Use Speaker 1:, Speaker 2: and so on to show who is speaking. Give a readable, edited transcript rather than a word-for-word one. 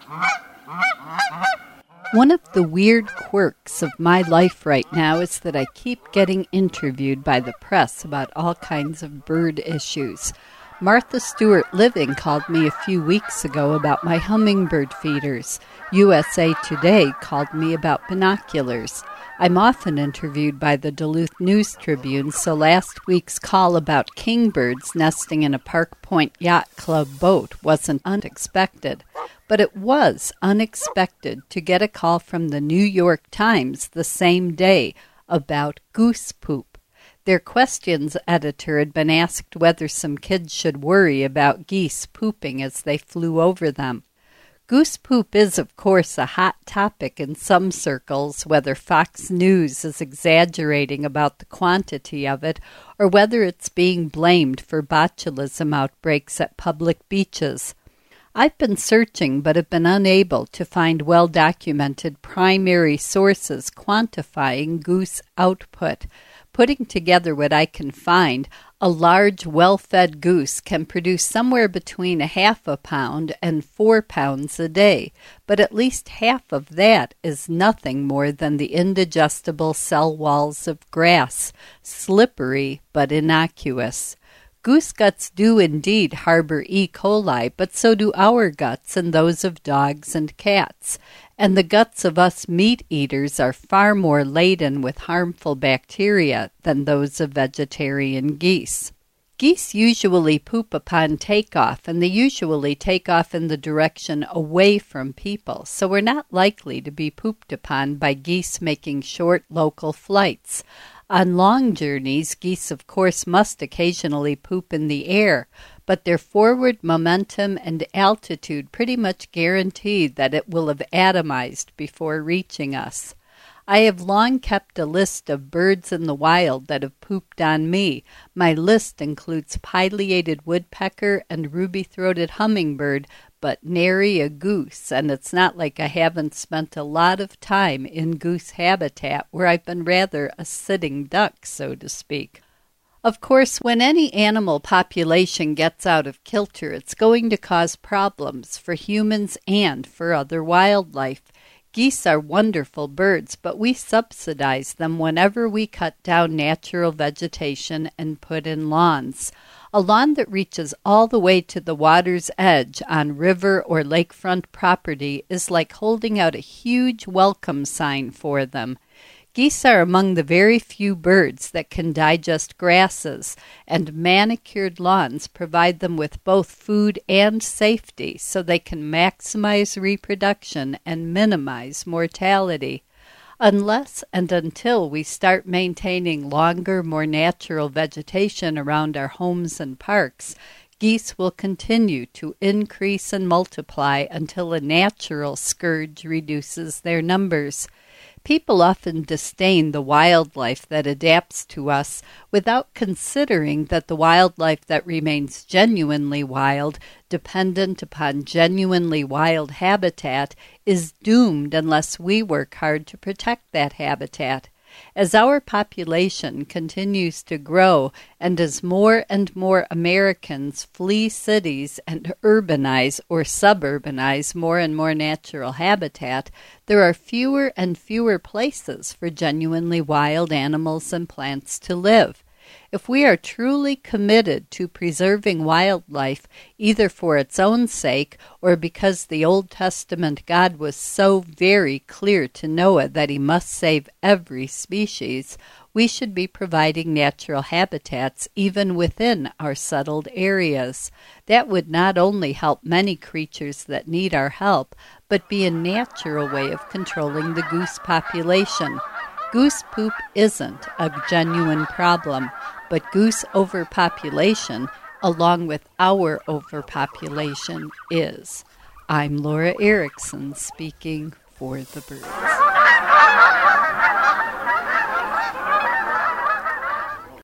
Speaker 1: One of the weird quirks of my life right now is that I keep getting interviewed by the press about all kinds of bird issues. Martha Stewart Living called me a few weeks ago about my hummingbird feeders. USA Today called me about binoculars. I'm often interviewed by the Duluth News-Tribune, so last week's call about kingbirds nesting in a Park Point Yacht Club boat wasn't unexpected. But it was unexpected to get a call from the New York Times the same day about goose poop. Their questions editor had been asked whether some kids should worry about geese pooping as they flew over them. Goose poop is, of course, a hot topic in some circles, whether Fox News is exaggerating about the quantity of it or whether it's being blamed for botulism outbreaks at public beaches. I've been searching but have been unable to find well-documented primary sources quantifying goose output. Putting together what I can find, a large, well-fed goose can produce somewhere between a half a pound and 4 pounds a day, but at least half of that is nothing more than the indigestible cell walls of grass, slippery but innocuous. Goose guts do indeed harbor E. coli, but so do our guts and those of dogs and cats. And the guts of us meat eaters are far more laden with harmful bacteria than those of vegetarian geese. Geese usually poop upon takeoff, and they usually take off in the direction away from people, so we're not likely to be pooped upon by geese making short local flights. On long journeys, geese of course must occasionally poop in the air, but their forward momentum and altitude pretty much guarantee that it will have atomized before reaching us. I have long kept a list of birds in the wild that have pooped on me. My list includes pileated woodpecker and ruby-throated hummingbird, but nary a goose, and it's not like I haven't spent a lot of time in goose habitat where I've been rather a sitting duck, so to speak. Of course, when any animal population gets out of kilter, it's going to cause problems for humans and for other wildlife. Geese are wonderful birds, but we subsidize them whenever we cut down natural vegetation and put in lawns. A lawn that reaches all the way to the water's edge on river or lakefront property is like holding out a huge welcome sign for them. Geese are among the very few birds that can digest grasses, and manicured lawns provide them with both food and safety so they can maximize reproduction and minimize mortality. Unless and until we start maintaining longer, more natural vegetation around our homes and parks, geese will continue to increase and multiply until a natural scourge reduces their numbers. People often disdain the wildlife that adapts to us without considering that the wildlife that remains genuinely wild, dependent upon genuinely wild habitat, is doomed unless we work hard to protect that habitat. As our population continues to grow and as more and more Americans flee cities and urbanize or suburbanize more and more natural habitat, there are fewer and fewer places for genuinely wild animals and plants to live. If we are truly committed to preserving wildlife, either for its own sake or because the Old Testament God was so very clear to Noah that he must save every species, we should be providing natural habitats even within our settled areas. That would not only help many creatures that need our help, but be a natural way of controlling the goose population. Goose poop isn't a genuine problem, but goose overpopulation, along with our overpopulation, is. I'm Laura Erickson speaking for the birds.